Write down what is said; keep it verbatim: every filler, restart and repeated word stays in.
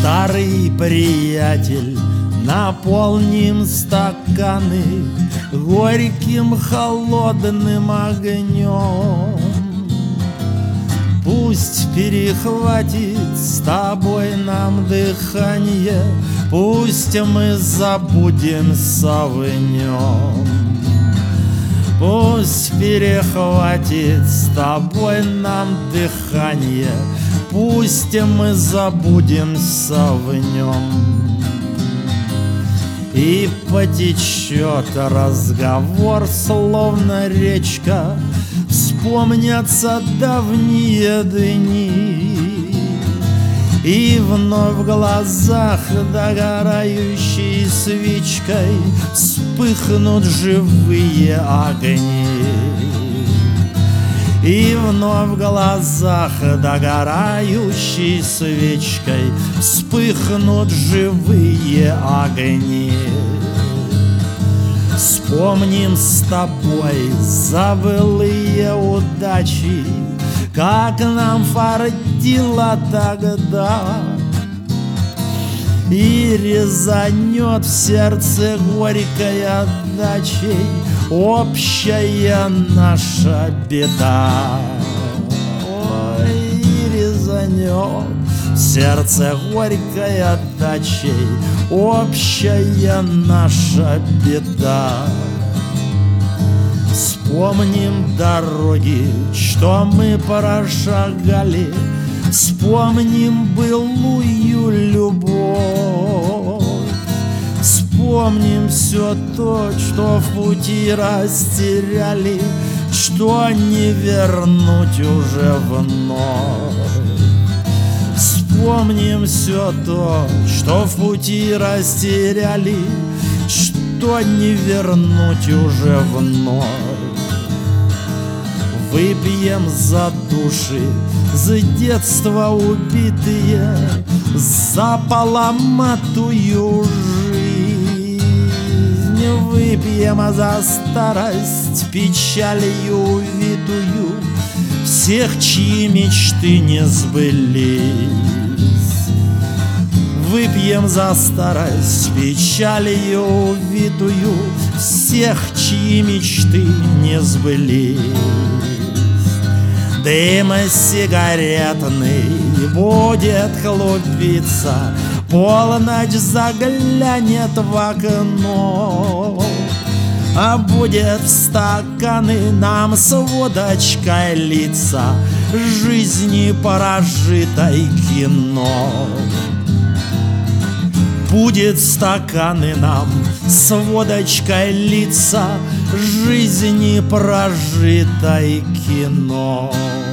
Старый приятель, наполним стаканы горьким холодным огнем. Пусть перехватит с тобой нам дыхание, пусть мы забудемся в нем. Пусть перехватит с тобой нам дыхание, пусть мы забудемся в нем. И потечет разговор, словно речка, вспомнятся давние дни, и вновь в глазах догорающей свечкой вспыхнут живые огни. И вновь в глазах догорающей свечкой вспыхнут живые огни. Вспомним с тобой забылые удачи, как нам фартило тогда, и резанет в сердце горькой отдачей общая наша беда. Ой, и резанет в сердце горькой отдачей общая наша беда. Вспомним дороги, что мы прошагали, вспомним былую любовь, вспомним все то, что в пути растеряли, что не вернуть уже вновь. Вспомним все то, что в пути растеряли, что не вернуть уже вновь. Выпьем за души, за детство убитые, за поломатую жизнь. Выпьем за старость, печалью увитую всех, чьи мечты не сбылись. Выпьем за старость, печалью увитую всех, чьи мечты не сбылись. Дым сигаретный будет клубиться, полночь заглянет в окно, а будет в стаканы нам с водочкой литься жизни прожитой кино. Будет в стаканы нам с водочкой литься жизни прожитой кино.